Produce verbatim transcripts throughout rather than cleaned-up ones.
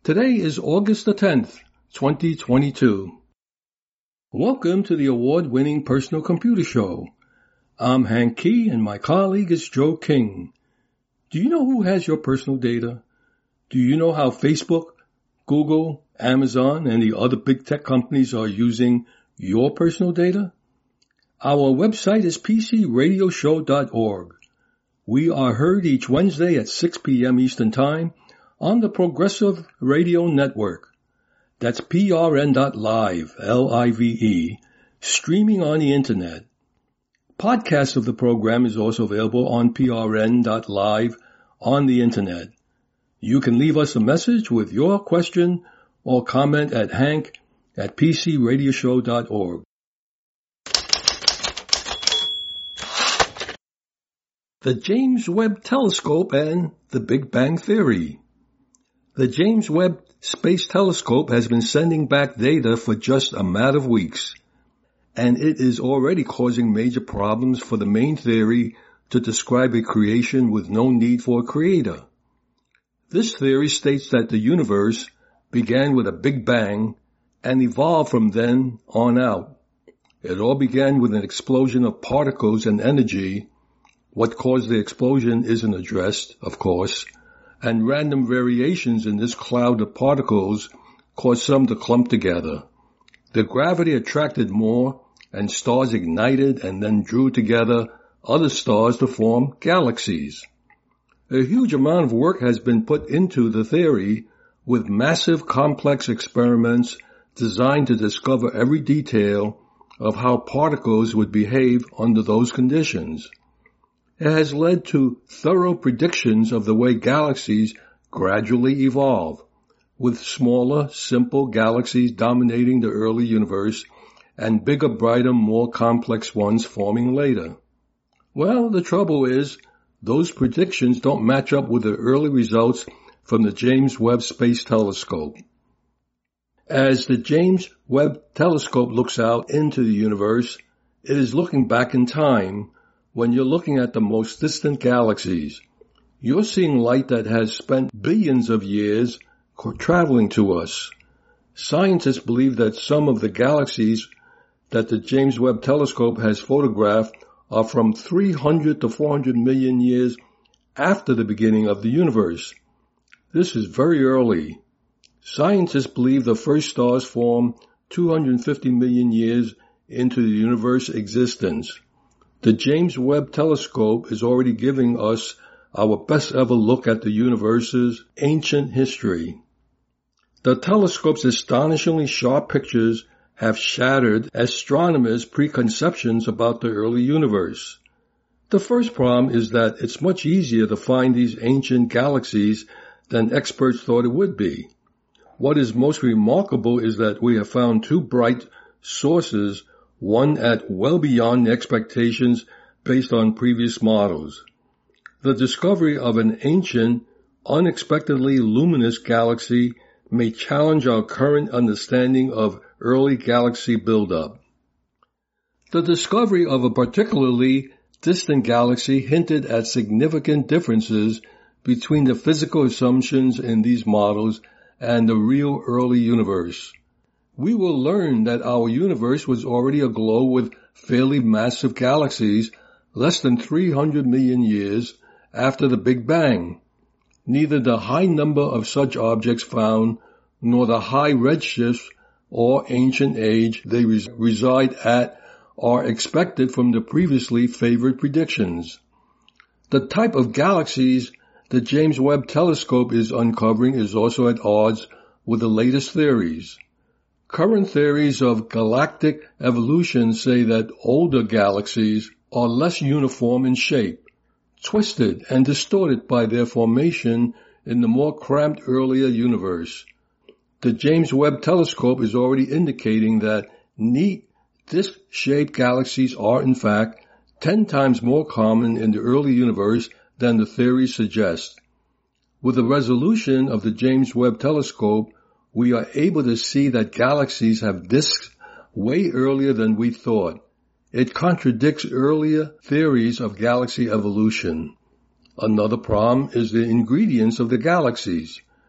Today is August the tenth, twenty twenty-two. Welcome to the award-winning Personal Computer Show. I'm Hank Key and my colleague is Joe King. Do you know who has your personal data? Do you know how Facebook, Google, Amazon, and the other big tech companies are using your personal data? Our website is p c radio show dot org. We are heard each Wednesday at six p.m. Eastern Time on the Progressive Radio Network. That's p r n dot live, L I V E, streaming on the Internet. Podcasts of the program is also available on p r n dot live on the Internet. You can leave us a message with your question or comment at hank at p c radio show dot org. The James Webb Telescope and the Big Bang Theory. The James Webb Space Telescope has been sending back data for just a matter of weeks, and it is already causing major problems for the main theory to describe a creation with no need for a creator. This theory states that the universe began with a Big Bang and evolved from then on out. It all began with an explosion of particles and energy. What caused the explosion isn't addressed, of course, and random variations in this cloud of particles caused some to clump together. The gravity attracted more, and stars ignited and then drew together other stars to form galaxies. A huge amount of work has been put into the theory, with massive complex experiments designed to discover every detail of how particles would behave under those conditions. It has led to thorough predictions of the way galaxies gradually evolve, with smaller, simple galaxies dominating the early universe and bigger, brighter, more complex ones forming later. Well, the trouble is, those predictions don't match up with the early results from the James Webb Space Telescope. As the James Webb Telescope looks out into the universe, it is looking back in time. When you're looking at the most distant galaxies, you're seeing light that has spent billions of years traveling to us. Scientists believe that some of the galaxies that the James Webb Telescope has photographed are from three hundred to four hundred million years after the beginning of the universe. This is very early. Scientists believe the first stars formed two hundred fifty million years into the universe's existence. The James Webb Telescope is already giving us our best ever look at the universe's ancient history. The telescope's astonishingly sharp pictures have shattered astronomers' preconceptions about the early universe. The first problem is that it's much easier to find these ancient galaxies than experts thought it would be. What is most remarkable is that we have found two bright sources, one at well beyond the expectations based on previous models. The discovery of an ancient, unexpectedly luminous galaxy may challenge our current understanding of early galaxy buildup. The discovery of a particularly distant galaxy hinted at significant differences between the physical assumptions in these models and the real early universe. We will learn that our universe was already aglow with fairly massive galaxies less than three hundred million years after the Big Bang. Neither the high number of such objects found nor the high redshifts or ancient age they res- reside at are expected from the previously favored predictions. The type of galaxies the James Webb Telescope is uncovering is also at odds with the latest theories. Current theories of galactic evolution say that older galaxies are less uniform in shape, twisted and distorted by their formation in the more cramped earlier universe. The James Webb Telescope is already indicating that neat, disc-shaped galaxies are, in fact, ten times more common in the early universe than the theory suggests. With the resolution of the James Webb Telescope, we are able to see that galaxies have disks way earlier than we thought. It contradicts earlier theories of galaxy evolution. Another problem is the ingredients of the galaxies.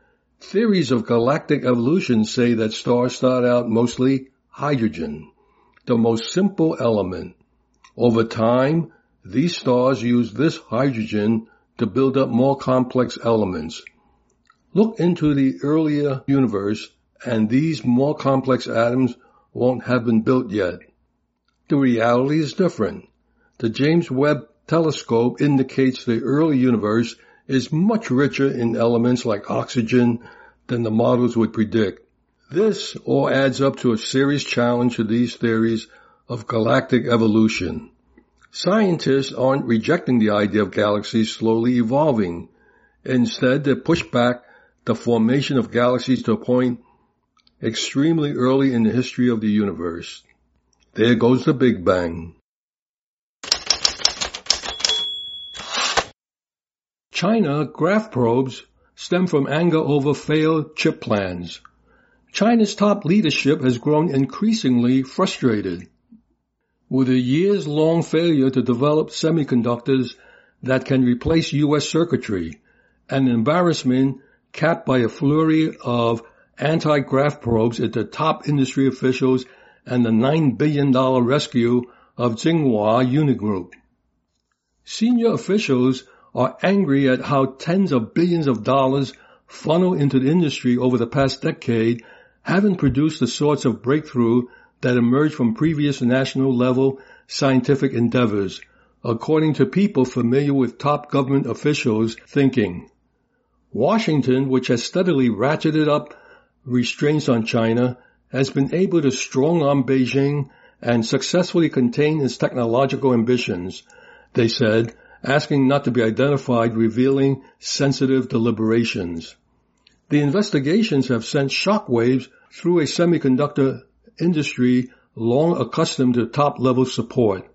Theories of galactic evolution say that stars start out mostly hydrogen, the most simple element. Over time, these stars use this hydrogen to build up more complex elements. Look into the earlier universe, and these more complex atoms won't have been built yet. The reality is different. The James Webb Telescope indicates the early universe is much richer in elements like oxygen than the models would predict. This all adds up to a serious challenge to these theories of galactic evolution. Scientists aren't rejecting the idea of galaxies slowly evolving. Instead, they push back the formation of galaxies to a point extremely early in the history of the universe. There goes the Big Bang. China graph probes stem from anger over failed chip plans. China's top leadership has grown increasingly frustrated. With a years-long failure to develop semiconductors that can replace U S circuitry, an embarrassment capped by a flurry of anti-graft probes into top industry officials and the nine billion dollars rescue of Tsinghua Unigroup. Senior officials are angry at how tens of billions of dollars funneled into the industry over the past decade haven't produced the sorts of breakthrough that emerged from previous national-level scientific endeavors, according to people familiar with top government officials' thinking. Washington, which has steadily ratcheted up restraints on China, has been able to strong-arm Beijing and successfully contain its technological ambitions, they said, asking not to be identified, revealing sensitive deliberations. The investigations have sent shockwaves through a semiconductor industry long accustomed to top-level support.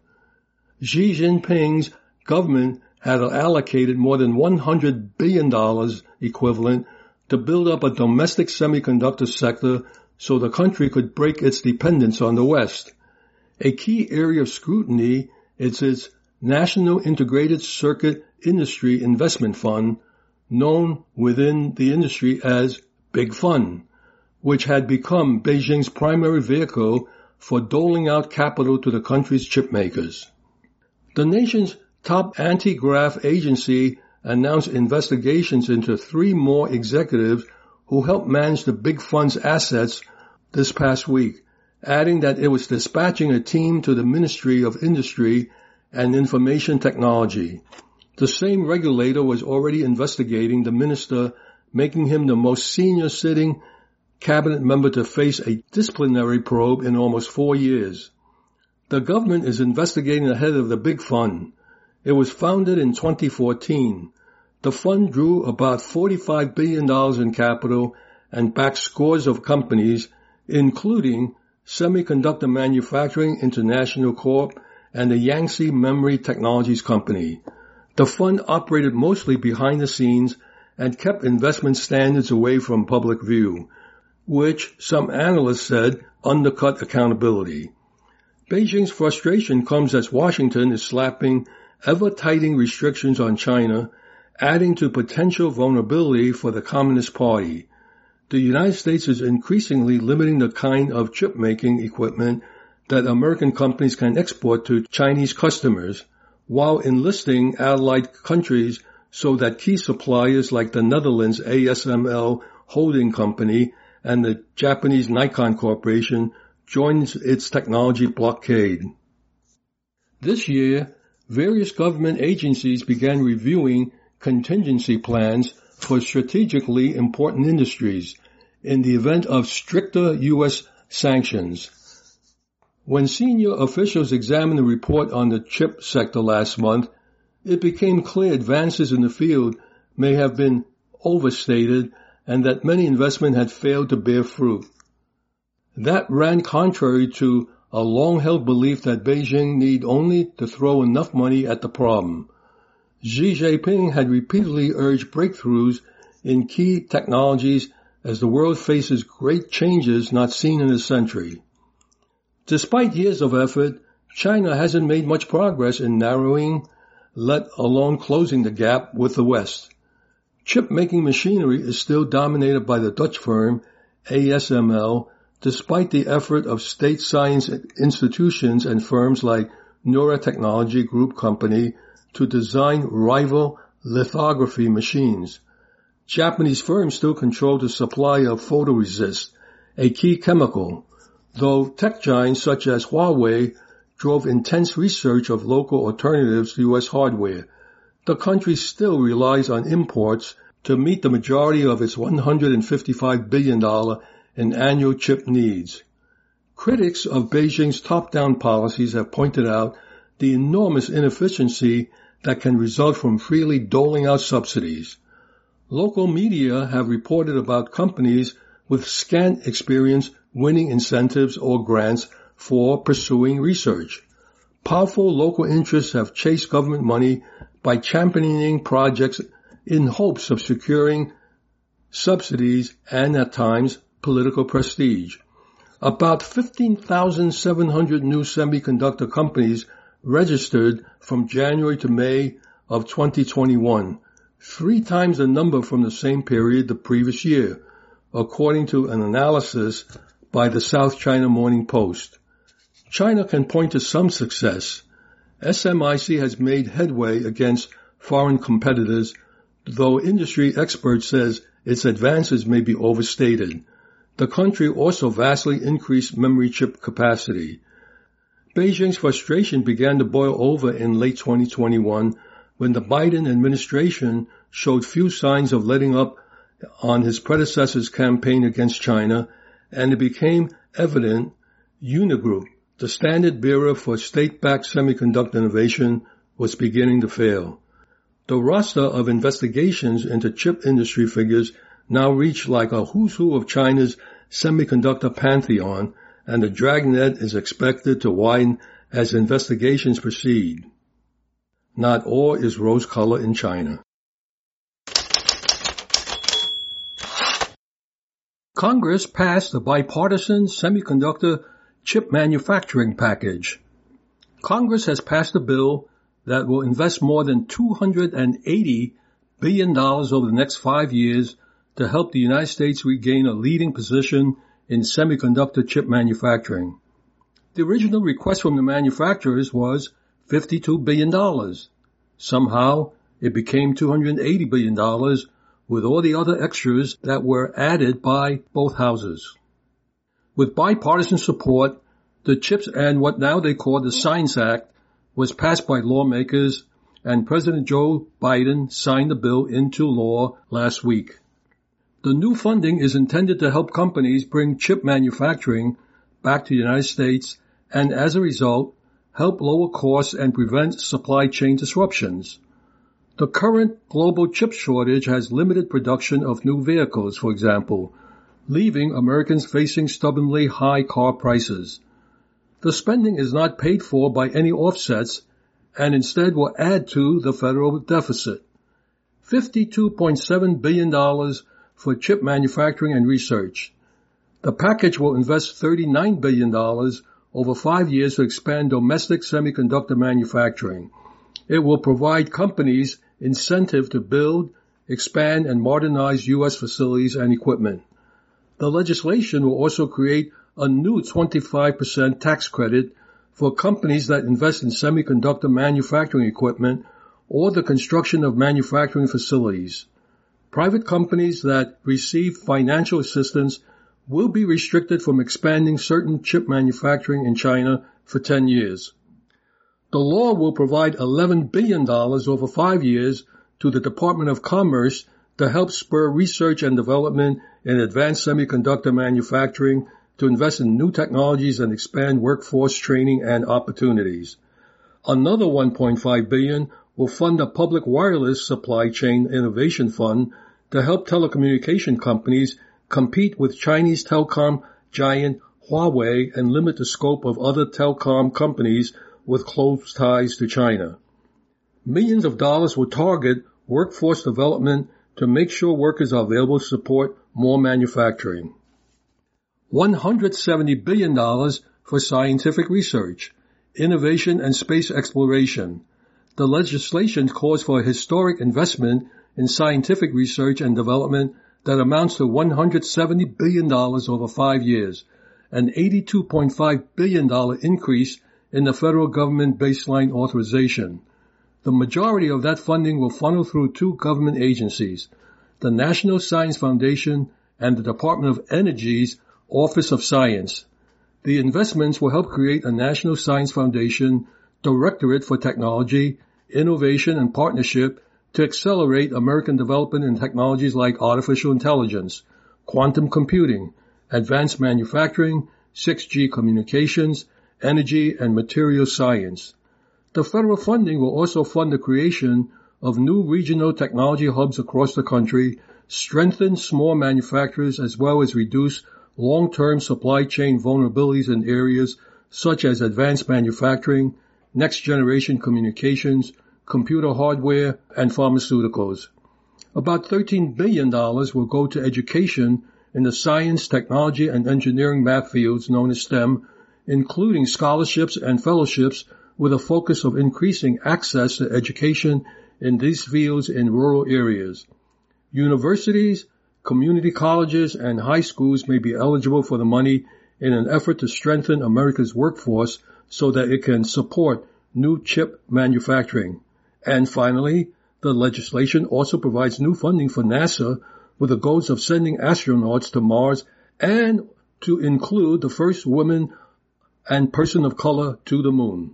Xi Jinping's government had allocated more than one hundred billion dollars equivalent to build up a domestic semiconductor sector so the country could break its dependence on the West. A key area of scrutiny is its National Integrated Circuit Industry Investment Fund, known within the industry as Big Fund, which had become Beijing's primary vehicle for doling out capital to the country's chip makers. The nation's top anti-graft agency announced investigations into three more executives who helped manage the Big Fund's assets this past week, adding that it was dispatching a team to the Ministry of Industry and Information Technology. The same regulator was already investigating the minister, making him the most senior sitting cabinet member to face a disciplinary probe in almost four years. The government is investigating the head of the Big Fund. It was founded in twenty fourteen. The fund drew about forty-five billion dollars in capital and backed scores of companies, including Semiconductor Manufacturing International Corp and the Yangtze Memory Technologies Company. The fund operated mostly behind the scenes and kept investment standards away from public view, which some analysts said undercut accountability. Beijing's frustration comes as Washington is slapping ever-tightening restrictions on China, adding to potential vulnerability for the Communist Party. The United States is increasingly limiting the kind of chip-making equipment that American companies can export to Chinese customers, while enlisting allied countries so that key suppliers like the Netherlands A S M L Holding Company and the Japanese Nikon Corporation joins its technology blockade. This year, various government agencies began reviewing contingency plans for strategically important industries in the event of stricter U S sanctions. When senior officials examined the report on the chip sector last month, it became clear advances in the field may have been overstated and that many investment had failed to bear fruit. That ran contrary to a long-held belief that Beijing need only to throw enough money at the problem. Xi Jinping had repeatedly urged breakthroughs in key technologies as the world faces great changes not seen in a century. Despite years of effort, China hasn't made much progress in narrowing, let alone closing the gap with the West. Chip-making machinery is still dominated by the Dutch firm A S M L, despite the effort of state science institutions and firms like Neura Technology Group Company to design rival lithography machines. Japanese firms still control the supply of photoresist, a key chemical, though tech giants such as Huawei drove intense research of local alternatives to U S hardware. The country still relies on imports to meet the majority of its one hundred fifty-five billion dollars in annual chip needs. Critics of Beijing's top-down policies have pointed out the enormous inefficiency that can result from freely doling out subsidies. Local media have reported about companies with scant experience winning incentives or grants for pursuing research. Powerful local interests have chased government money by championing projects in hopes of securing subsidies and, at times, political prestige. About fifteen thousand seven hundred new semiconductor companies registered from January to May of twenty twenty-one, three times the number from the same period the previous year, according to an analysis by the South China Morning Post. China can point to some success. S M I C has made headway against foreign competitors, though industry experts says its advances may be overstated. The country also vastly increased memory chip capacity. Beijing's frustration began to boil over in late twenty twenty-one when the Biden administration showed few signs of letting up on his predecessor's campaign against China, and it became evident Unigroup, the standard bearer for state-backed semiconductor innovation, was beginning to fail. The roster of investigations into chip industry figures now reach like a who's who of China's semiconductor pantheon, and the dragnet is expected to widen as investigations proceed. Not all is rose-color in China. Congress passed the bipartisan semiconductor chip manufacturing package. Congress has passed a bill that will invest more than two hundred eighty billion dollars over the next five years to help the United States regain a leading position in semiconductor chip manufacturing. The original request from the manufacturers was fifty-two billion dollars. Somehow, it became two hundred eighty billion dollars with all the other extras that were added by both houses. With bipartisan support, the CHIPS and what now they call the Science Act was passed by lawmakers, and President Joe Biden signed the bill into law last week. The new funding is intended to help companies bring chip manufacturing back to the United States and, as a result, help lower costs and prevent supply chain disruptions. The current global chip shortage has limited production of new vehicles, for example, leaving Americans facing stubbornly high car prices. The spending is not paid for by any offsets and instead will add to the federal deficit. fifty-two point seven billion dollars for chip manufacturing and research. The package will invest thirty-nine billion dollars over five years to expand domestic semiconductor manufacturing. It will provide companies incentive to build, expand, and modernize U S facilities and equipment. The legislation will also create a new twenty-five percent tax credit for companies that invest in semiconductor manufacturing equipment or the construction of manufacturing facilities. Private companies that receive financial assistance will be restricted from expanding certain chip manufacturing in China for ten years. The law will provide eleven billion dollars over five years to the Department of Commerce to help spur research and development in advanced semiconductor manufacturing, to invest in new technologies and expand workforce training and opportunities. Another one point five billion dollars will fund a public wireless supply chain innovation fund to help telecommunication companies compete with Chinese telecom giant Huawei and limit the scope of other telecom companies with close ties to China. Millions of dollars will target workforce development to make sure workers are available to support more manufacturing. one hundred seventy billion dollars for scientific research, innovation, and space exploration. The legislation calls for a historic investment in scientific research and development that amounts to one hundred seventy billion dollars over five years, an eighty-two point five billion dollars increase in the federal government baseline authorization. The majority of that funding will funnel through two government agencies, the National Science Foundation and the Department of Energy's Office of Science. The investments will help create a National Science Foundation Directorate for Technology, Innovation, and Partnership to accelerate American development in technologies like artificial intelligence, quantum computing, advanced manufacturing, six G communications, energy, and material science. The federal funding will also fund the creation of new regional technology hubs across the country, strengthen small manufacturers, as well as reduce long-term supply chain vulnerabilities in areas such as advanced manufacturing, next-generation communications, computer hardware, and pharmaceuticals. About thirteen billion dollars will go to education in the science, technology, and engineering math fields known as STEM, including scholarships and fellowships with a focus of increasing access to education in these fields in rural areas. Universities, community colleges, and high schools may be eligible for the money in an effort to strengthen America's workforce so that it can support new chip manufacturing. And finally, the legislation also provides new funding for NASA with the goals of sending astronauts to Mars and to include the first woman and person of color to the moon.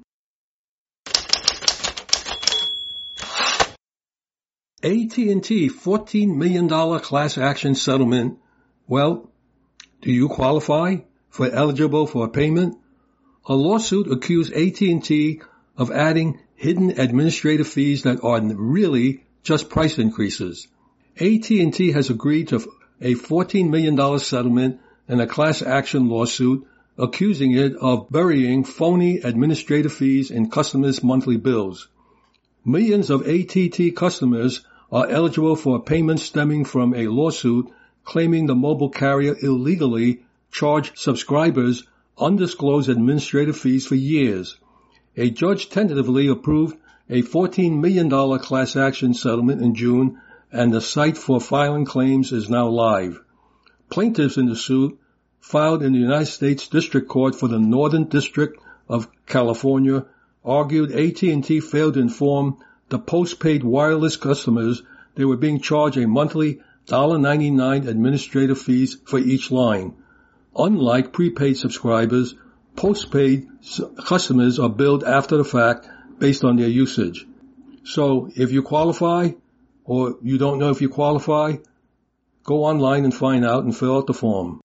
A T and T fourteen million dollars class action settlement. Well, do you qualify for eligible for a payment? A lawsuit accused A T and T of adding hidden administrative fees that are really just price increases. A T and T has agreed to a fourteen million dollars settlement in a class action lawsuit accusing it of burying phony administrative fees in customers' monthly bills. Millions of A T and T customers are eligible for a payment stemming from a lawsuit claiming the mobile carrier illegally charged subscribers undisclosed administrative fees for years. A judge tentatively approved a fourteen million dollars class action settlement in June, and the site for filing claims is now live. Plaintiffs in the suit, filed in the United States District Court for the Northern District of California, argued A T and T failed to inform the postpaid wireless customers they were being charged a monthly one dollar and ninety-nine cents administrative fees for each line. Unlike prepaid subscribers, postpaid customers are billed after the fact based on their usage. So if you qualify, or you don't know if you qualify, go online and find out and fill out the form.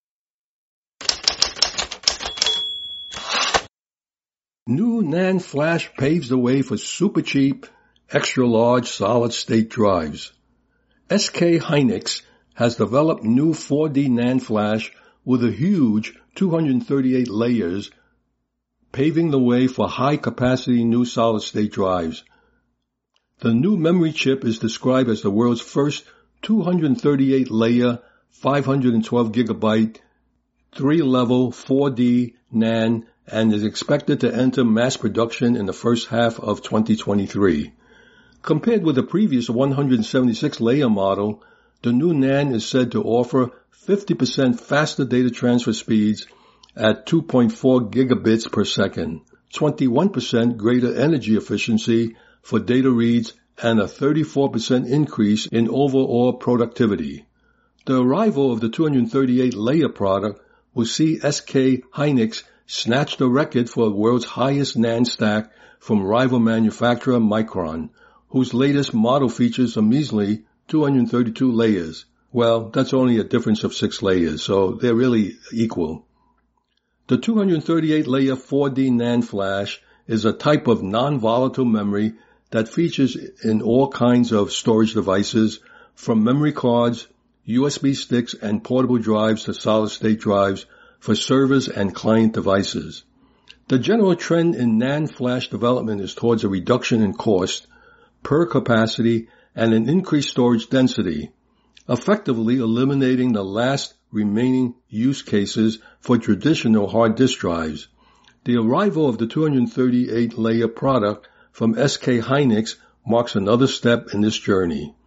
New NAND flash paves the way for super cheap, extra large solid state drives. S K Hynix has developed new four D NAND flash with a huge two hundred thirty-eight layers, paving the way for high-capacity new solid-state drives. The new memory chip is described as the world's first two hundred thirty-eight layer, five hundred twelve gigabyte, three-level four D NAND and is expected to enter mass production in the first half of twenty twenty-three. Compared with the previous one hundred seventy-six layer model, the new NAND is said to offer fifty percent faster data transfer speeds at two point four gigabits per second, twenty-one percent greater energy efficiency for data reads, and a thirty-four percent increase in overall productivity. The arrival of the two hundred thirty-eight layer product will see S K Hynix snatch the record for the world's highest NAND stack from rival manufacturer Micron, whose latest model features a measly two hundred thirty-two layers. Well, that's only a difference of six layers, so they're really equal. The two hundred thirty-eight layer four D NAND flash is a type of non-volatile memory that features in all kinds of storage devices, from memory cards, U S B sticks, and portable drives to solid-state drives for servers and client devices. The general trend in NAND flash development is towards a reduction in cost, per capacity, and an increased storage density, effectively eliminating the last remaining use cases for traditional hard disk drives. The arrival of the two hundred thirty-eight layer product from S K Hynix marks another step in this journey.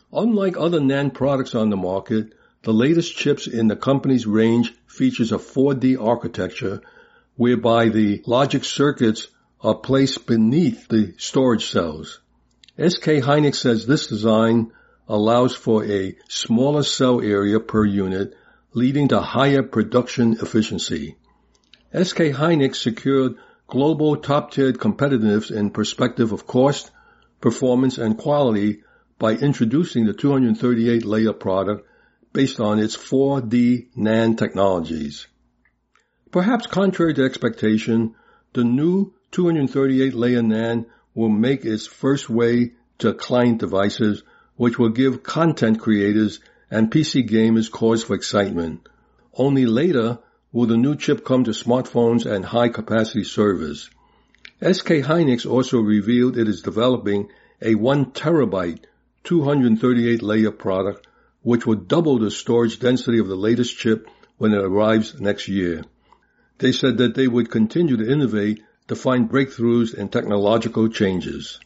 Unlike other NAND products on the market, the latest chips in the company's range features a four D architecture whereby the logic circuits are placed beneath the storage cells. S K Hynix says this design allows for a smaller cell area per unit, leading to higher production efficiency. S K Hynix secured global top-tier competitiveness in perspective of cost, performance, and quality by introducing the two hundred thirty-eight layer product based on its four D NAND technologies. Perhaps contrary to expectation, the new two hundred thirty-eight layer NAND will make its first way to client devices, which will give content creators and P C gamers cause for excitement. Only later will the new chip come to smartphones and high-capacity servers. S K Hynix also revealed it is developing a one terabyte two hundred thirty-eight layer product, which will double the storage density of the latest chip when it arrives next year. They said that they would continue to innovate to find breakthroughs in technological changes.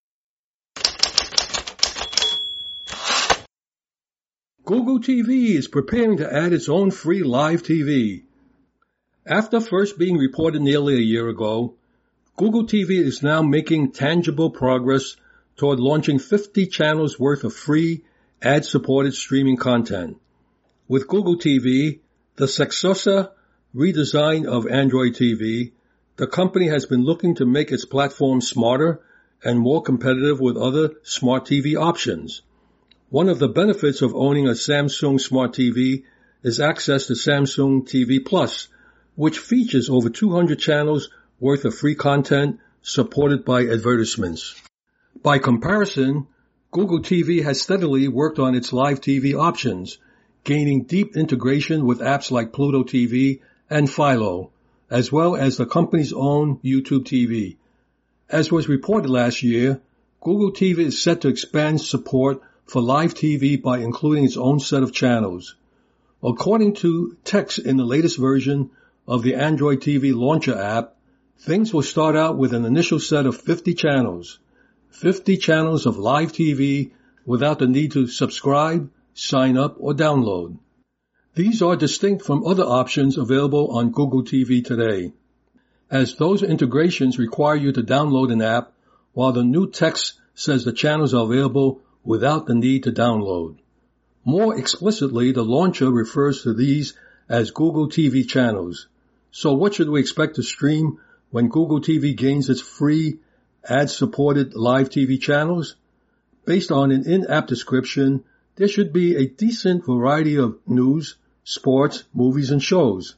Google T V is preparing to add its own free live T V. After first being reported nearly a year ago, Google T V is now making tangible progress toward launching fifty channels worth of free, ad-supported streaming content. With Google T V, the successor redesign of Android T V, the company has been looking to make its platform smarter and more competitive with other smart T V options. One of the benefits of owning a Samsung Smart T V is access to Samsung T V Plus, which features over two hundred channels worth of free content supported by advertisements. By comparison, Google T V has steadily worked on its live T V options, gaining deep integration with apps like Pluto T V and Philo, as well as the company's own YouTube T V. As was reported last year, Google T V is set to expand support for live T V by including its own set of channels. According to text in the latest version of the Android T V Launcher app, things will start out with an initial set of fifty channels. fifty channels of live T V without the need to subscribe, sign up, or download. These are distinct from other options available on Google T V today, as those integrations require you to download an app, while the new text says the channels are available without the need to download. More explicitly, the launcher refers to these as Google T V channels. So what should we expect to stream when Google T V gains its free, ad-supported live T V channels? Based on an in-app description, there should be a decent variety of news, sports, movies, and shows.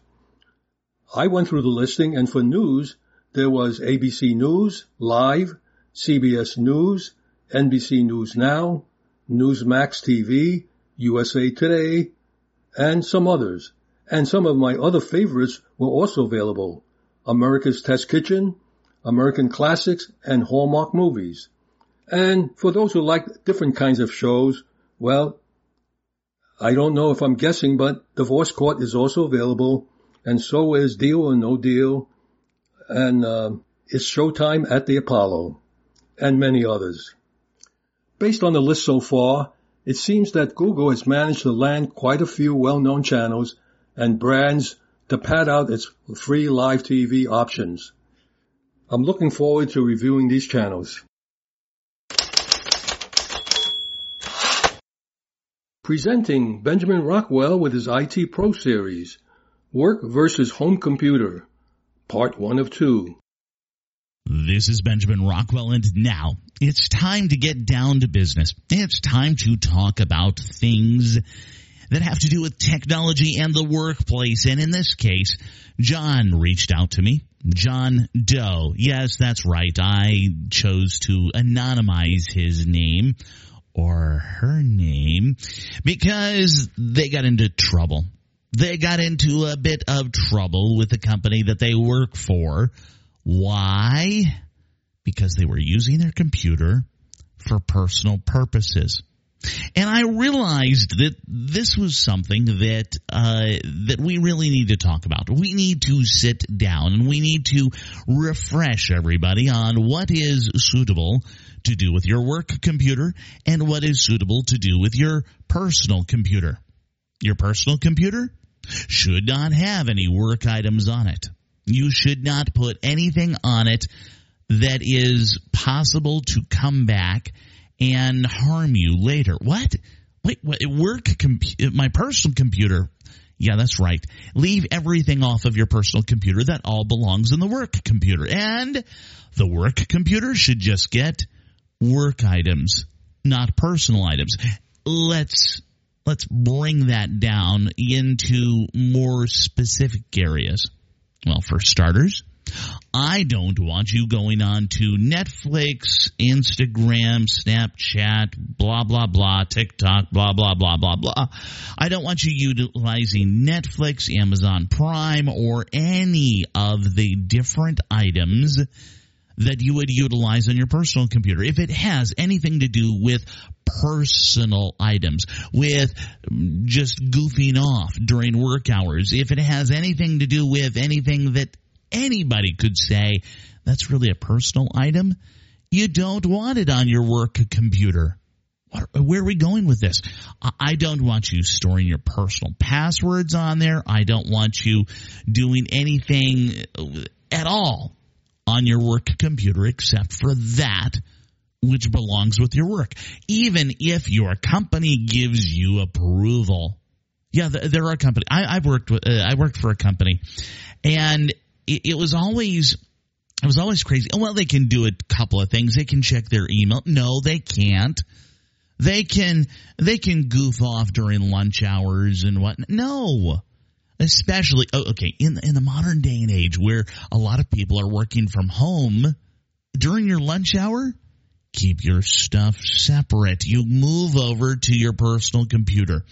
I went through the listing, and for news, there was A B C News, Live, C B S News, N B C News Now, Newsmax T V, U S A Today, and some others. And some of my other favorites were also available: America's Test Kitchen, American Classics, and Hallmark Movies. And for those who like different kinds of shows, well, I don't know if I'm guessing, but Divorce Court is also available, and so is Deal or No Deal, and uh, it's Showtime at the Apollo, and many others. Based on the list so far, it seems that Google has managed to land quite a few well-known channels and brands to pad out its free live T V options. I'm looking forward to reviewing these channels. Presenting Benjamin Rockwell with his I T Pro series, Work versus Home Computer, Part one of two. This is Benjamin Rockwell, and now it's time to get down to business. It's time to talk about things that have to do with technology and the workplace. And in this case, John reached out to me. John Doe. Yes, that's right. I chose to anonymize his name or her name because they got into trouble. They got into a bit of trouble with the company that they work for. Why? Because they were using their computer for personal purposes. And I realized that this was something that uh that we really need to talk about. We need to sit down and we need to refresh everybody on what is suitable to do with your work computer and what is suitable to do with your personal computer. Your personal computer should not have any work items on it. You should not put anything on it that is possible to come back and harm you later. What? Wait, what? Work compu- my personal computer. Yeah, that's right. Leave everything off of your personal computer. That all belongs in the work computer. And the work computer should just get work items, not personal items. Let's let's bring that down into more specific areas. Well, for starters, I don't want you going on to Netflix, Instagram, Snapchat, blah, blah, blah, TikTok, blah, blah, blah, blah, blah. I don't want you utilizing Netflix, Amazon Prime, or any of the different items that you would utilize on your personal computer. If it has anything to do with personal items, with just goofing off during work hours, if it has anything to do with anything that anybody could say that's really a personal item, you don't want it on your work computer. Where are we going with this? I don't want you storing your personal passwords on there. I don't want you doing anything at all on your work computer except for that which belongs with your work. Even if your company gives you approval. Yeah, there are companies. I, I've worked with. Uh, I worked for a company, and it, it was always. It was always crazy. Well, they can do a couple of things. They can check their email. No, they can't. They can. They can goof off during lunch hours and whatnot. No. Especially, oh, okay, in in the modern day and age where a lot of people are working from home, during your lunch hour, keep your stuff separate. You move over to your personal computer.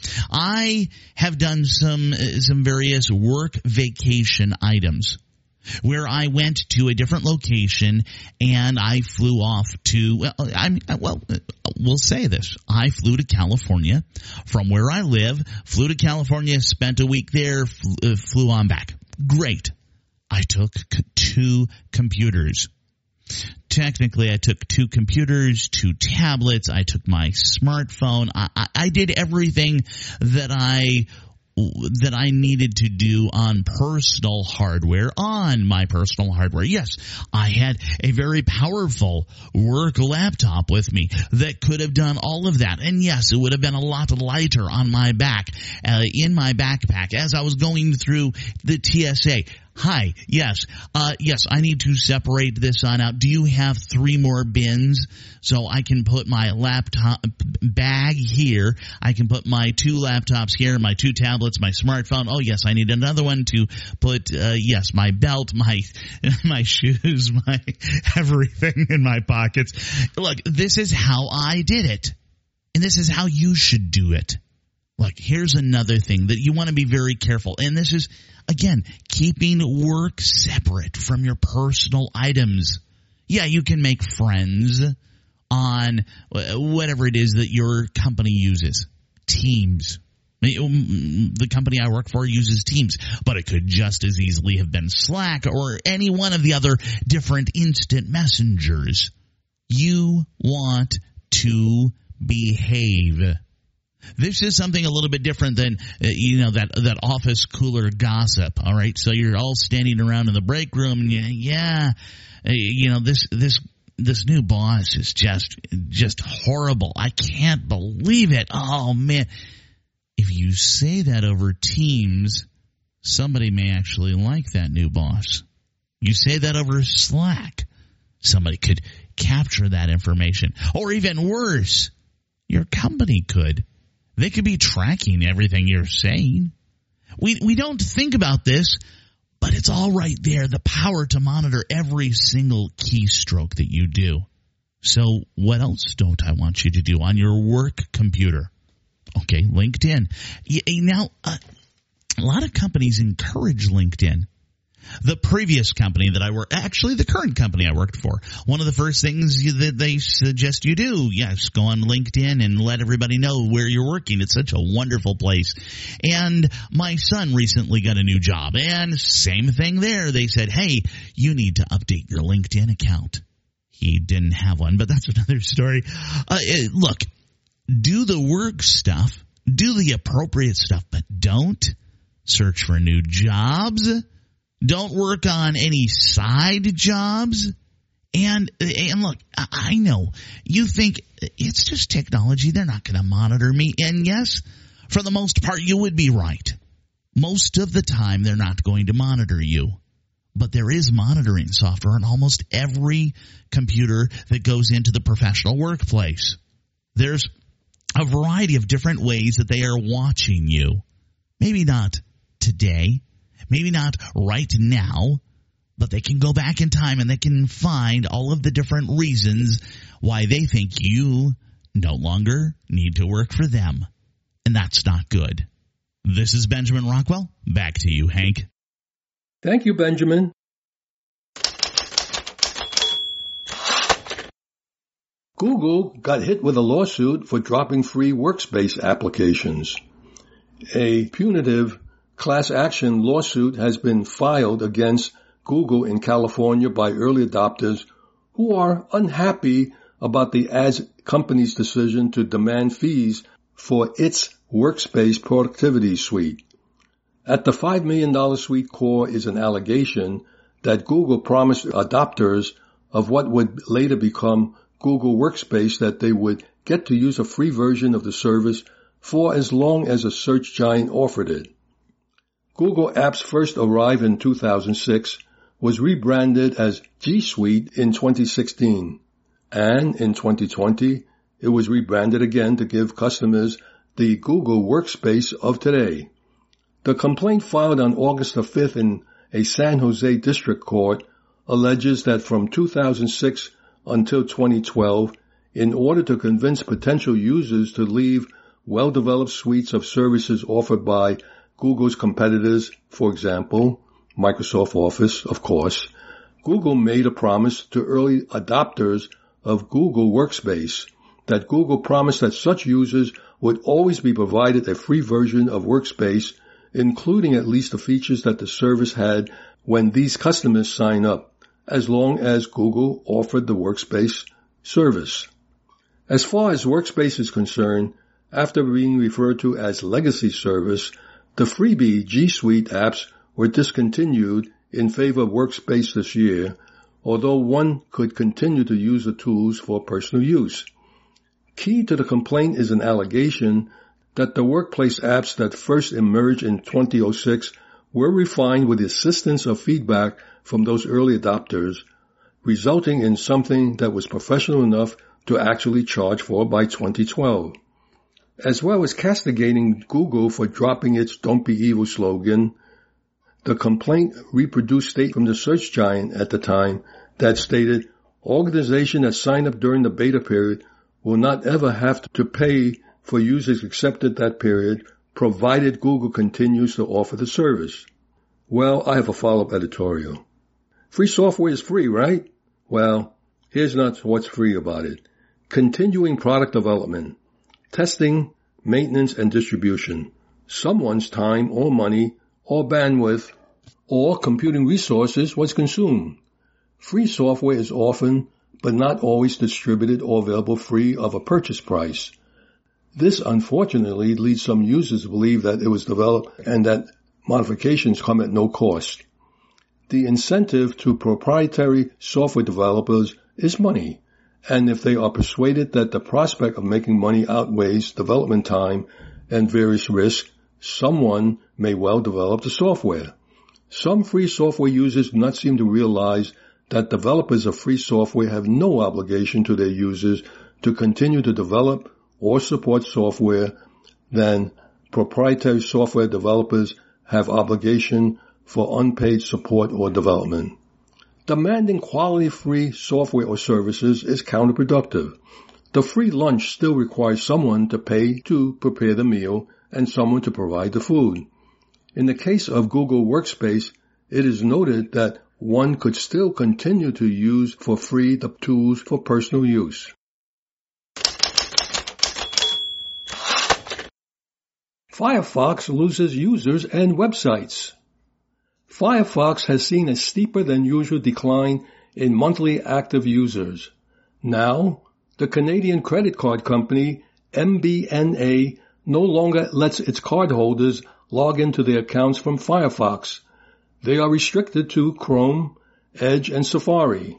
I have done some some various work vacation items where I went to a different location and I flew off to, well, I'm, well, we'll say this. I flew to California from where I live, flew to California, spent a week there, flew, uh, flew on back. Great. I took c- two computers. Technically, I took two computers, two tablets. I took my smartphone. I, I, I did everything that I that I needed to do on personal hardware, on my personal hardware. Yes, I had a very powerful work laptop with me that could have done all of that. And yes, it would have been a lot lighter on my back, uh, in my backpack as I was going through the T S A. Hi, yes, uh, yes, I need to separate this on out. Do you have three more bins so I can put my laptop bag here? I can put my two laptops here, my two tablets, my smartphone. Oh, yes, I need another one to put, uh, yes, my belt, my, my shoes, my everything in my pockets. Look, this is how I did it, and this is how you should do it. Look, here's another thing that you want to be very careful, and this is, again, keeping work separate from your personal items. Yeah, you can make friends on whatever it is that your company uses. Teams. The company I work for uses Teams, but it could just as easily have been Slack or any one of the other different instant messengers. You want to behave. This is something a little bit different than, uh, you know, that that office cooler gossip, all right? So you're all standing around in the break room, and you, yeah, uh, you know, this this this new boss is just just horrible. I can't believe it. Oh, man. If you say that over Teams, somebody may actually like that new boss. You say that over Slack, somebody could capture that information. Or even worse, your company could. They could be tracking everything you're saying. We we don't think about this, but it's all right there. The power to monitor every single keystroke that you do. So what else don't I want you to do on your work computer? Okay, LinkedIn. Now, uh, a lot of companies encourage LinkedIn. The previous company that I worked, actually the current company I worked for, one of the first things you, that they suggest you do, yes, go on LinkedIn and let everybody know where you're working. It's such a wonderful place. And my son recently got a new job, and same thing there. They said, hey, you need to update your LinkedIn account. he didn't have one, but that's another story. Uh, look, do the work stuff, do the appropriate stuff, but don't search for new jobs. Don't work on any side jobs. And, and look, I know you think it's just technology. They're not going to monitor me. And yes, for the most part, you would be right. Most of the time, they're not going to monitor you. But there is monitoring software on almost every computer that goes into the professional workplace. There's a variety of different ways that they are watching you. Maybe not today, maybe not right now, but they can go back in time and they can find all of the different reasons why they think you no longer need to work for them. And that's not good. This is Benjamin Rockwell. Back to you, Hank. Thank you, Benjamin. Google got hit with a lawsuit for dropping free workspace applications. A punitive class action lawsuit has been filed against Google in California by early adopters who are unhappy about the ads company's decision to demand fees for its workspace productivity suite. At the five million dollars suite core is an allegation that Google promised adopters of what would later become Google Workspace that they would get to use a free version of the service for as long as a search giant offered it. Google Apps first arrived in two thousand six, was rebranded as G Suite in twenty sixteen, and in twenty twenty, it was rebranded again to give customers the Google Workspace of today. The complaint filed on August the fifth in a San Jose district court alleges that from two thousand six until twenty twelve, in order to convince potential users to leave well-developed suites of services offered by Google's competitors, for example, Microsoft Office, of course, Google made a promise to early adopters of Google Workspace that Google promised that such users would always be provided a free version of Workspace, including at least the features that the service had when these customers sign up, as long as Google offered the Workspace service. As far as Workspace is concerned, after being referred to as legacy service, the freebie G Suite apps were discontinued in favor of Workspace this year, although one could continue to use the tools for personal use. Key to the complaint is an allegation that the workplace apps that first emerged in twenty oh six were refined with the assistance of feedback from those early adopters, resulting in something that was professional enough to actually charge for by twenty twelve. As well as castigating Google for dropping its "Don't Be Evil" slogan, the complaint reproduced statements from the search giant at the time that stated, organizations that sign up during the beta period will not ever have to pay for users accepted that period, provided Google continues to offer the service. Well, I have a follow-up editorial. Free software is free, right? Well, here's not what's free about it. Continuing product development, testing, maintenance, and distribution, someone's time or money or bandwidth or computing resources was consumed. Free software is often, but not always, distributed or available free of a purchase price. This, unfortunately, leads some users to believe that it was developed and that modifications come at no cost. The incentive to proprietary software developers is money, and if they are persuaded that the prospect of making money outweighs development time and various risks, someone may well develop the software. Some free software users do not seem to realize that developers of free software have no obligation to their users to continue to develop or support software than proprietary software developers have obligation for unpaid support or development. Demanding quality free software or services is counterproductive. The free lunch still requires someone to pay to prepare the meal and someone to provide the food. In the case of Google Workspace, it is noted that one could still continue to use for free the tools for personal use. Firefox loses users and websites. Firefox has seen a steeper than usual decline in monthly active users. Now, the Canadian credit card company M B N A no longer lets its cardholders log into their accounts from Firefox. They are restricted to Chrome, Edge, and Safari.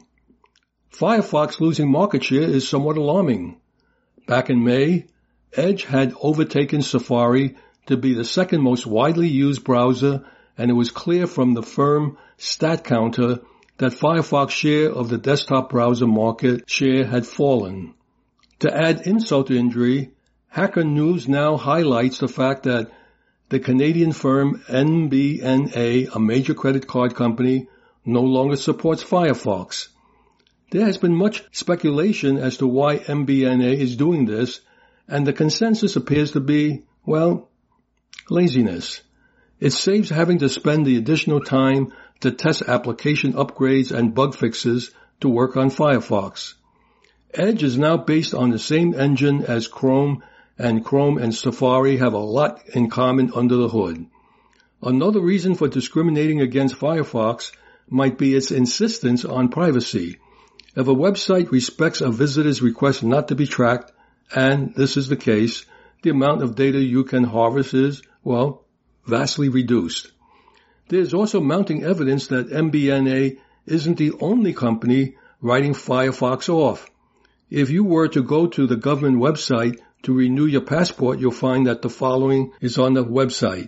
Firefox losing market share is somewhat alarming. Back in May, Edge had overtaken Safari to be the second most widely used browser, and it was clear from the firm StatCounter that Firefox share of the desktop browser market share had fallen. To add insult to injury, Hacker News now highlights the fact that the Canadian firm M B N A, a major credit card company, no longer supports Firefox. There has been much speculation as to why M B N A is doing this, and the consensus appears to be, well, laziness. It saves having to spend the additional time to test application upgrades and bug fixes to work on Firefox. Edge is now based on the same engine as Chrome, and Chrome and Safari have a lot in common under the hood. Another reason for discriminating against Firefox might be its insistence on privacy. If a website respects a visitor's request not to be tracked, and this is the case, the amount of data you can harvest is, well, vastly reduced. There is also mounting evidence that M B N A isn't the only company writing Firefox off. If you were to go to the government website to renew your passport, you'll find that the following is on the website.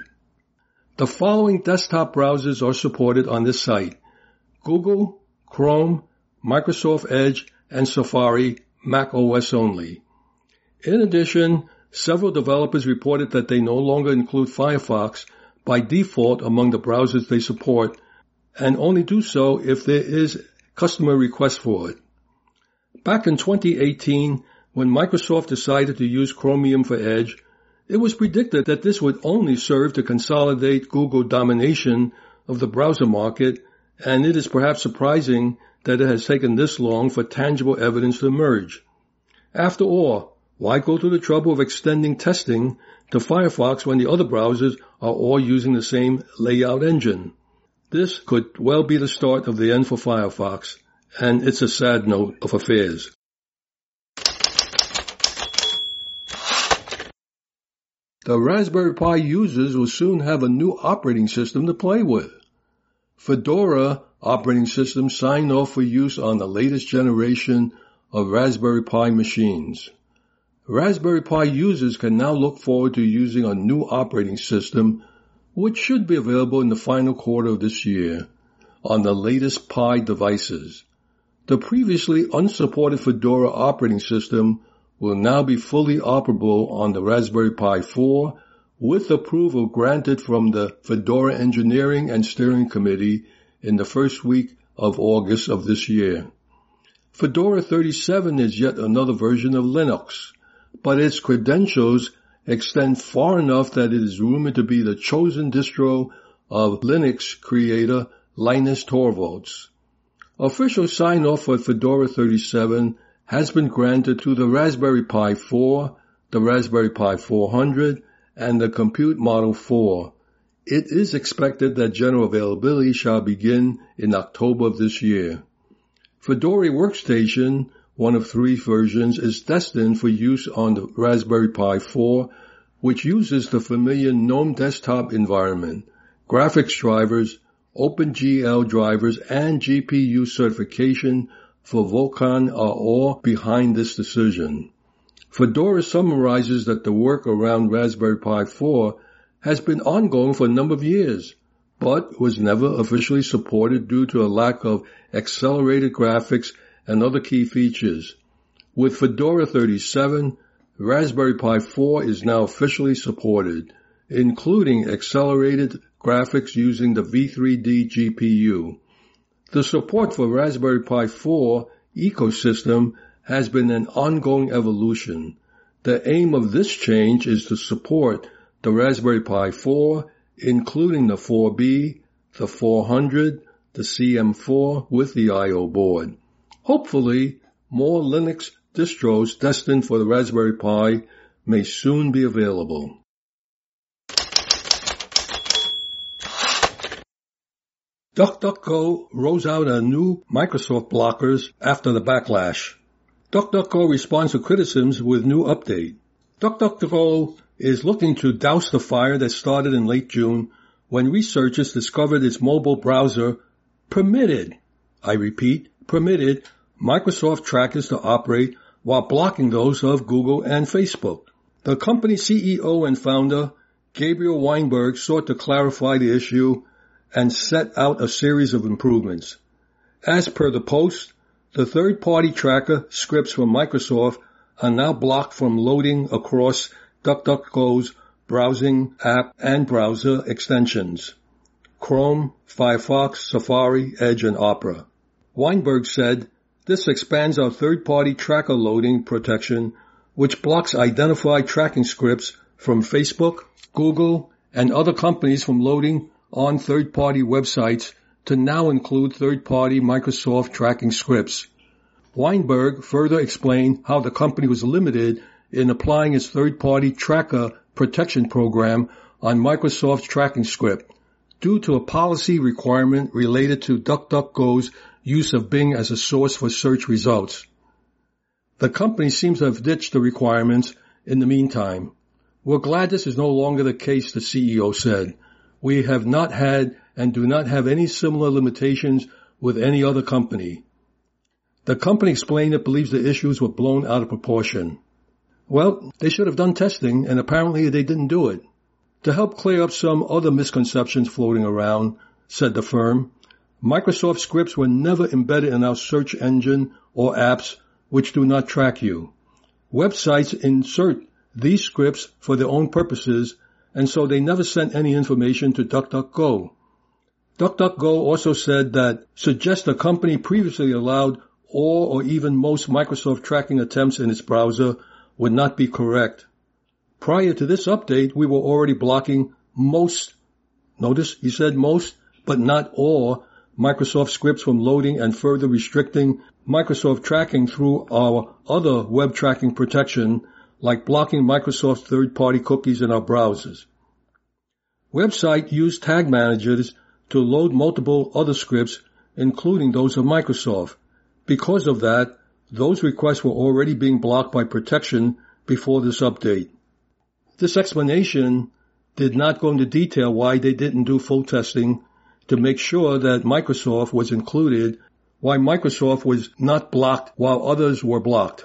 The following desktop browsers are supported on this site: Google, Chrome, Microsoft Edge, and Safari, Mac O S only. In addition, several developers reported that they no longer include Firefox by default among the browsers they support, and only do so if there is customer request for it. Back in twenty eighteen, when Microsoft decided to use Chromium for Edge, it was predicted that this would only serve to consolidate Google domination of the browser market, and it is perhaps surprising that it has taken this long for tangible evidence to emerge. After all, why go to the trouble of extending testing to Firefox when the other browsers are all using the same layout engine? This could well be the start of the end for Firefox, and it's a sad note of affairs. The Raspberry Pi users will soon have a new operating system to play with. Fedora operating system signed off for use on the latest generation of Raspberry Pi machines. Raspberry Pi users can now look forward to using a new operating system, which should be available in the final quarter of this year, on the latest Pi devices. The previously unsupported Fedora operating system will now be fully operable on the Raspberry Pi four, with approval granted from the Fedora Engineering and Steering Committee in the first week of August of this year. Fedora thirty-seven is yet another version of Linux, but its credentials extend far enough that it is rumored to be the chosen distro of Linux creator Linus Torvalds. Official sign-off for Fedora thirty-seven has been granted to the Raspberry Pi four, the Raspberry Pi four hundred, and the Compute Model four. It is expected that general availability shall begin in October of this year. Fedora Workstation, one of three versions, is destined for use on the Raspberry Pi four, which uses the familiar GNOME desktop environment. Graphics drivers, OpenGL drivers, and G P U certification for Vulkan are all behind this decision. Fedora summarizes that the work around Raspberry Pi four has been ongoing for a number of years, but was never officially supported due to a lack of accelerated graphics and other key features. With Fedora thirty-seven, Raspberry Pi four is now officially supported, including accelerated graphics using the V three D G P U. The support for Raspberry Pi four ecosystem has been an ongoing evolution. The aim of this change is to support the Raspberry Pi four, including the four B, the four hundred, the C M four with the I O board. Hopefully, more Linux distros destined for the Raspberry Pi may soon be available. DuckDuckGo rolls out a new Microsoft blockers after the backlash. DuckDuckGo responds to criticisms with new update. DuckDuckGo is looking to douse the fire that started in late June when researchers discovered its mobile browser permitted, I repeat, permitted Microsoft trackers to operate while blocking those of Google and Facebook. The company's C E O and founder, Gabriel Weinberg, sought to clarify the issue and set out a series of improvements. As per the post, the third-party tracker scripts from Microsoft are now blocked from loading across DuckDuckGo's browsing app and browser extensions: Chrome, Firefox, Safari, Edge, and Opera. Weinberg said, "This expands our third-party tracker loading protection, which blocks identified tracking scripts from Facebook, Google, and other companies from loading on third-party websites to now include third-party Microsoft tracking scripts." Weinberg further explained how the company was limited in applying its third-party tracker protection program on Microsoft's tracking script due to a policy requirement related to DuckDuckGo's use of Bing as a source for search results. The company seems to have ditched the requirements in the meantime. "We're glad this is no longer the case," the C E O said. "We have not had and do not have any similar limitations with any other company." The company explained it believes the issues were blown out of proportion. Well, they should have done testing, and apparently they didn't do it. To help clear up some other misconceptions floating around, said the firm, Microsoft scripts were never embedded in our search engine or apps which do not track you. Websites insert these scripts for their own purposes, and so they never sent any information to DuckDuckGo. DuckDuckGo also said that suggests the company previously allowed all or even most Microsoft tracking attempts in its browser would not be correct. Prior to this update, we were already blocking most, notice he said most, but not all, Microsoft scripts from loading and further restricting Microsoft tracking through our other web tracking protection, like blocking Microsoft's third-party cookies in our browsers. Website used tag managers to load multiple other scripts, including those of Microsoft. Because of that, those requests were already being blocked by protection before this update. This explanation did not go into detail why they didn't do full testing to make sure that Microsoft was included, why Microsoft was not blocked while others were blocked.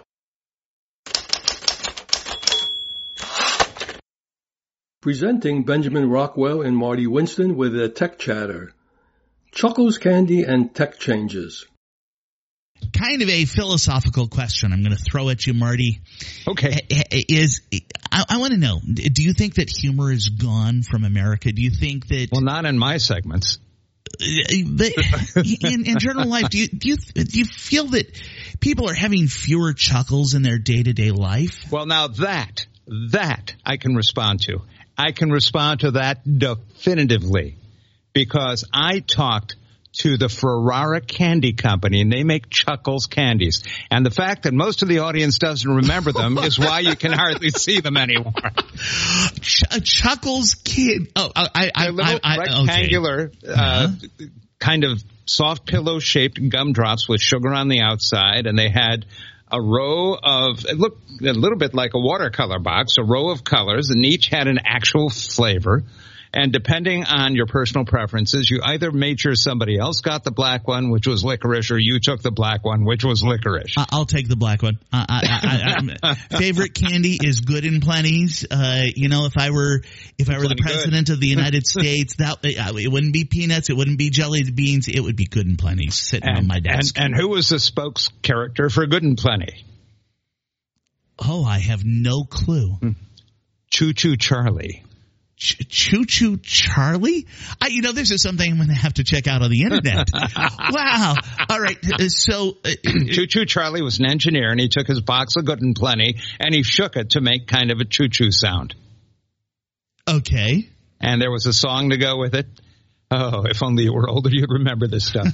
Presenting Benjamin Rockwell and Marty Winston with a tech chatter. Chuckles Candy and tech changes. Kind of a philosophical question I'm going to throw at you, Marty. Okay. Is I, I want to know, do you think that humor is gone from America? Do you think that... Well, not in my segments. But in, in general life, do you, do you do you feel that people are having fewer chuckles in their day-to-day life? Well, now that, that I can respond to. I can respond to that definitively because I talked to the Ferrara Candy Company, and they make Chuckles candies. And the fact that most of the audience doesn't remember them is why you can hardly see them anymore. Ch- Chuckles kid. Oh, I, I, They're little I, I, rectangular, okay. uh, uh-huh. kind of soft pillow-shaped gumdrops with sugar on the outside, and they had a row of, it looked a little bit like a watercolor box, a row of colors, and each had an actual flavor. And depending on your personal preferences, you either made sure somebody else got the black one, which was licorice, or you took the black one, which was licorice. I'll take the black one. Uh, I, I, I, favorite candy is Good and Plenty's. Uh, you know, if I were if I were the president of the United States, that it wouldn't be peanuts, it wouldn't be jelly beans, it would be Good and Plenty's sitting and, on my desk. And, and who was the spokes character for Good and Plenty? Oh, I have no clue. Choo Choo Charlie. Choo Choo Charlie? I, you know, this is something I'm going to have to check out on the internet. Wow. All right. So, uh, Choo Choo Charlie was an engineer, and he took his box of Good and Plenty, and he shook it to make kind of a choo-choo sound. Okay. And there was a song to go with it. Oh, if only you were older, you'd remember this stuff.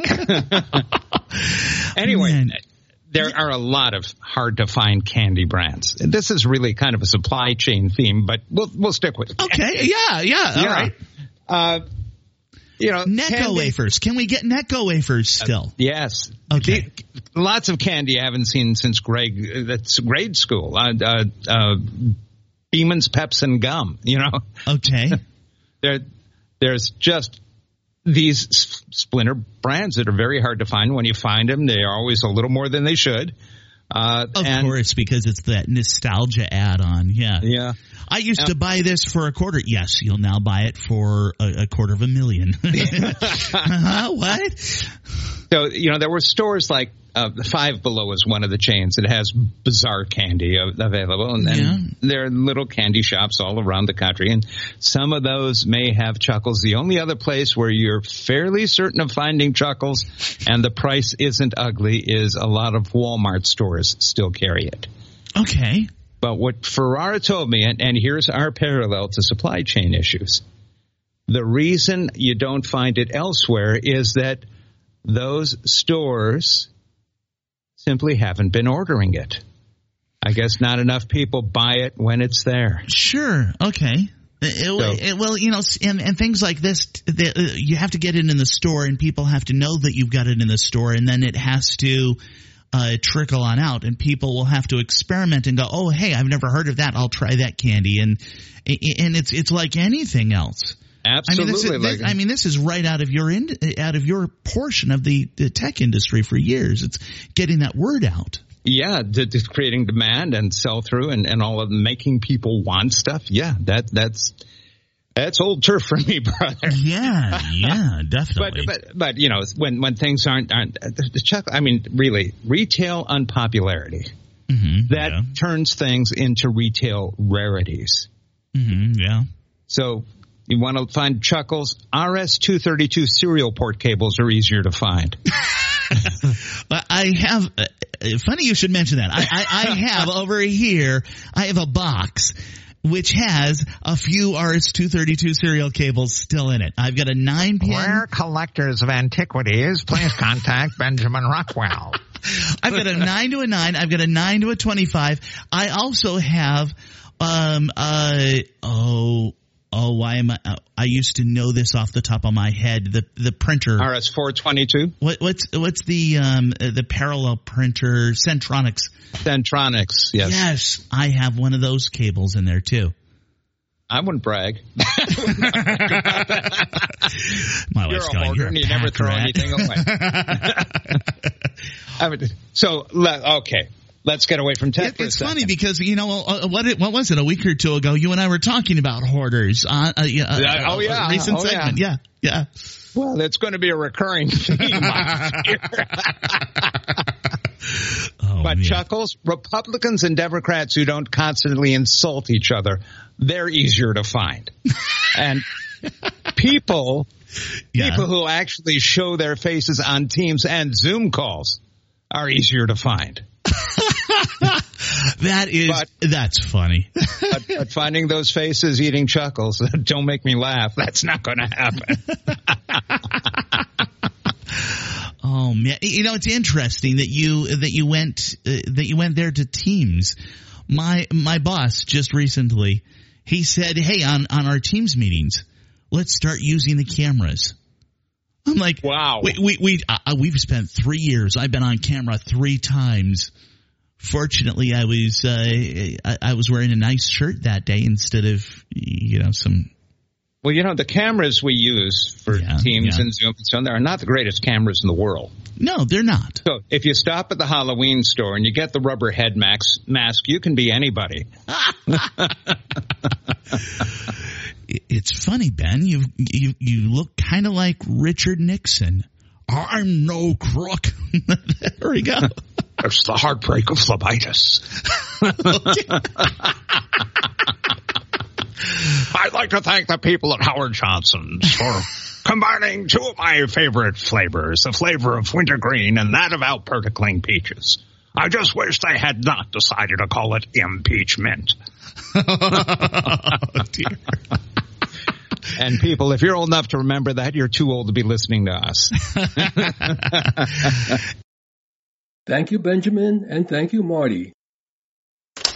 Anyway. Man. There are a lot of hard-to-find candy brands. This is really kind of a supply chain theme, but we'll we'll stick with it. Okay, yeah, yeah, all yeah. right. Uh, you know, Necco candy, wafers. Can we get Necco wafers still? Uh, yes. Okay. The, lots of candy I haven't seen since grade, that's grade school. Uh, uh, uh, Beeman's Peps and Gum, you know. Okay. there, there's just these s- splinter brands that are very hard to find. When you find them, they are always a little more than they should. Uh, of and, course, because it's that nostalgia add-on. Yeah. Yeah. I used to buy this for a quarter. Yes, you'll now buy it for a, a quarter of a million. uh, what? So, you know, there were stores like uh, Five Below is one of the chains that has bizarre candy available. And then Yeah. there are little candy shops all around the country. And some of those may have Chuckles. The only other place where you're fairly certain of finding Chuckles and the price isn't ugly is a lot of Walmart stores still carry it. Okay. But what Ferrara told me, and, and here's our parallel to supply chain issues, the reason you don't find it elsewhere is that those stores simply haven't been ordering it. I guess not enough people buy it when it's there. Sure. Okay. It, So- it, well, you know, and, and things like this, the, uh, you have to get it in the store, and people have to know that you've got it in the store, and then it has to uh, trickle on out, and people will have to experiment and go, oh, hey, I've never heard of that. I'll try that candy, and and it's it's like anything else. Absolutely. I mean, this is, this, like, I mean, this is right out of your in, out of your portion of the, the tech industry for years. It's getting that word out. yeah, to, to creating demand and sell through and, and all of making people want stuff. Yeah, that that's that's old turf for me, brother. Yeah, yeah, But, definitely. but, but, you know, when, when things aren't, aren't the, the chuck, I mean, really, retail unpopularity, mm-hmm, that yeah. turns things into retail rarities. Mm-hmm, yeah. So you want to find Chuckles, R S two thirty-two serial port cables are easier to find. But I have, uh, funny you should mention that. I, I, I have over here, I have a box which has a few R S two thirty-two serial cables still in it. I've got a nine pin. We're collectors of antiquities. Please contact Benjamin Rockwell. I've got a nine to a nine. I've got a nine to a twenty-five. I also have, um, uh, oh, oh, why am I, uh, I used to know this off the top of my head. The, the printer. R S four twenty-two? What, what's, what's the, um, uh, the parallel printer? Centronics. Centronics, yes. Yes. I have one of those cables in there too. I wouldn't brag. My You're wife's a going, hoarder you're a and you never pack throw rat. anything away. I would, so, le- okay. Let's get away from tech It, for a it's second. funny because, you know, uh, what it, what was it, a week or two ago, you and I were talking about hoarders. Uh, uh, yeah, uh, Yeah, oh, yeah. A recent Oh, yeah. segment. Yeah. Yeah. Well, it's going to be a recurring theme. Oh, But man. Chuckles, Republicans and Democrats who don't constantly insult each other, they're easier to find. And people, Yeah. people who actually show their faces on Teams and Zoom calls are easier to find. That is, But- that's funny. But, but finding those faces eating Chuckles, don't make me laugh. That's not going to happen. Oh man, you know, it's interesting that you that you went uh, that you went there to Teams. My my boss just recently, he said, "Hey, on on our Teams meetings, let's start using the cameras." I'm like, Wow. We we, we uh, we've spent three years. I've been on camera three times. Fortunately, I was uh, I, I was wearing a nice shirt that day instead of, you know, some. Well, you know, the cameras we use for Yeah, Teams yeah. and Zoom and so on, are not the greatest cameras in the world. No, they're not. So if you stop at the Halloween store and you get the rubber head max, mask, you can be anybody. It's funny, Ben. You you you look kind of like Richard Nixon. I'm no crook. There we go. It's the heartbreak of phlebitis. I'd like to thank the people at Howard Johnson's for combining two of my favorite flavors, the flavor of wintergreen and that of Alberta-Cling peaches. I just wish they had not decided to call it impeachment. Oh, dear. And people, if you're old enough to remember that, you're too old to be listening to us. Thank you, Benjamin, and thank you, Marty.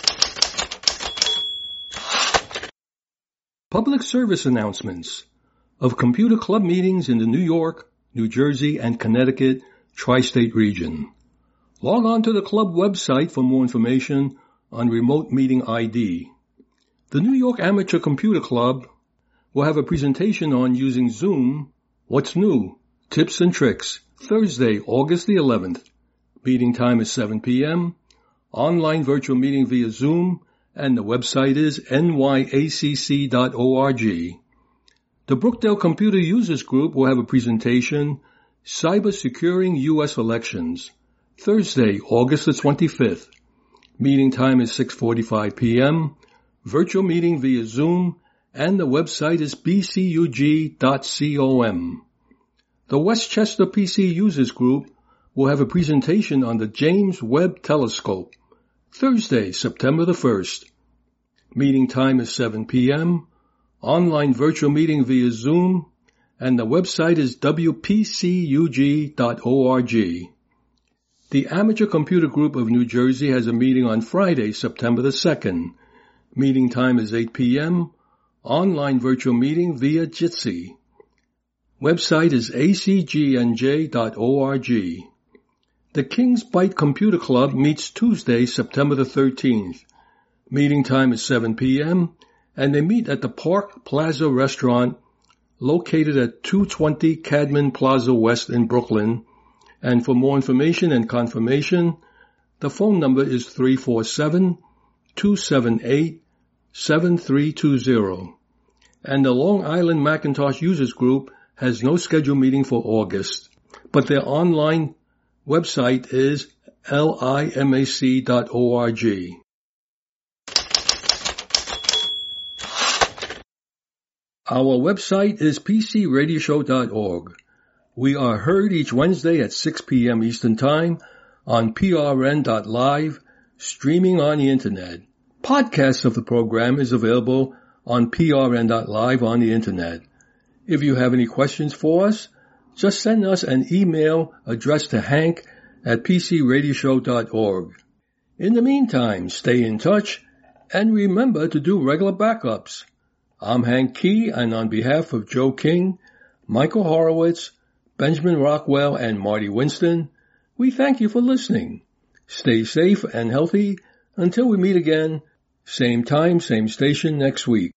Public service announcements. of computer club meetings in the New York, New Jersey, and Connecticut tri-state region. Log on to the club website for more information on remote meeting I D. The New York Amateur Computer Club will have a presentation on using Zoom, What's New, Tips and Tricks, Thursday, August the eleventh. Meeting time is seven p.m. Online virtual meeting via Zoom, and the website is N Y A C C dot org. The Brookdale Computer Users Group will have a presentation, Cyber Securing U S Elections, Thursday, August the twenty-fifth. Meeting time is six forty-five p.m. Virtual meeting via Zoom, and the website is b c u g dot com. The Westchester P C Users Group will have a presentation on the James Webb Telescope, Thursday, September the first. Meeting time is seven p.m. Online virtual meeting via Zoom, and the website is w p c u g dot org. The Amateur Computer Group of New Jersey has a meeting on Friday, September the second. Meeting time is eight p.m. Online virtual meeting via Jitsi. Website is a c g n j dot org. The Kings Byte Computer Club meets Tuesday, September the thirteenth. Meeting time is seven p.m. and they meet at the Park Plaza Restaurant located at two twenty Cadman Plaza West in Brooklyn. And for more information and confirmation, the phone number is three four seven, two seven eight, seven three two zero. And the Long Island Macintosh Users Group has no scheduled meeting for August, but their online website is limac dot org. Our website is p c radio show dot org. We are heard each Wednesday at six p.m. Eastern Time on p r n dot live, streaming on the Internet. Podcasts of the program is available on p r n dot live on the Internet. If you have any questions for us, just send us an email addressed to hank at p c radio show dot org. In the meantime, stay in touch and remember to do regular backups. I'm Hank Key, and on behalf of Joe King, Michael Horowitz, Benjamin Rockwell, and Marty Winston, we thank you for listening. Stay safe and healthy until we meet again, same time, same station next week.